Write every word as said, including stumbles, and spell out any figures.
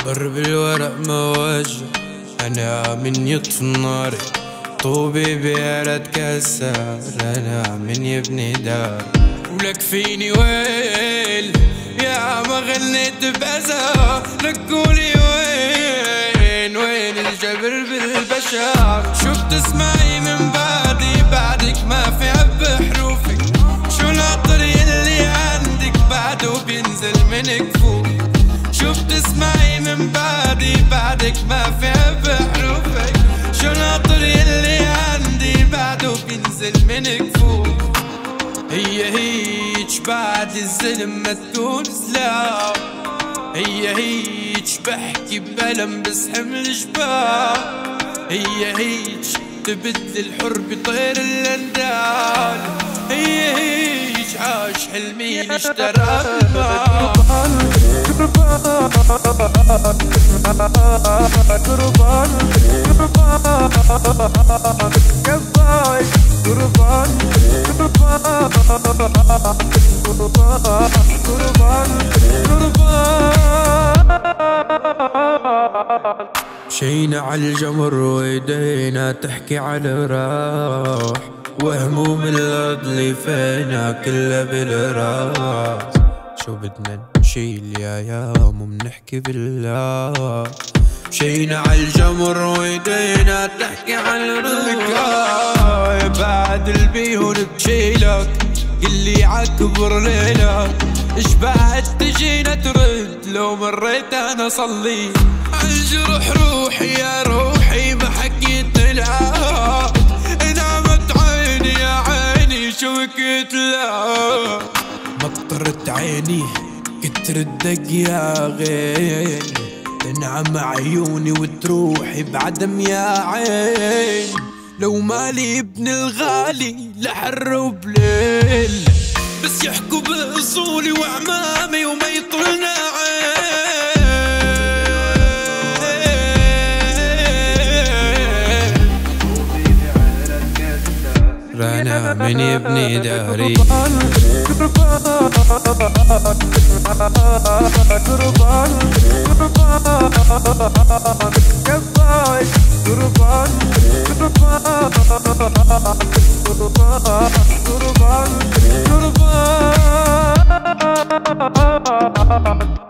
ضرب الورق موجه، أنا من يطفي النار، طوبي بيرة تكسر، أنا من يبني دار. ولك فيني ويل يا ما غنيت بأذى، لك قولي وين وين الجبر بالبشر. شو بتسمعي من بعدي بعدك ما في عب حروفك، شو العطر يلي عندك بعده بينزل من كفوف. شو بتسمعي من بعدي بعدك ما في عب حروفك، شو العطر يلي عندي بعده بينزل من كفوف. هي هيج بعد الزلم ما تكون سلاح، هي هيج بحكي بألم بس حمل جبال، هي هيج تبدل الحر بطير الاندال، هي هيج عاش حلمي اشترى بالمال. مشينا عالجمر وايدينا تحكي على راح، وهموم الارض اللي فينا كلها بالراح. شو بدنا نشيل يا يام ومنحكي بالله، مشينا عالجمر وايدينا تحكي على راح. بعد البيهون بشيلك قلي عكبر ليلك، اش بعد تجينا ترد لو مريت انا صلي. عالجرح روحي يا روحي ما حكيت لها، نعمت عيني يا عيني شو بكيت لها. مطرت عيني كتر الدق يا غين، تنعم عيوني وتروحي بعدم يا عين. لو مالي ابن الغالي لحر وبليل، بس يحكوا بأصولي وعمامي وما يطلنا عين. رانا من يبني داري. Turban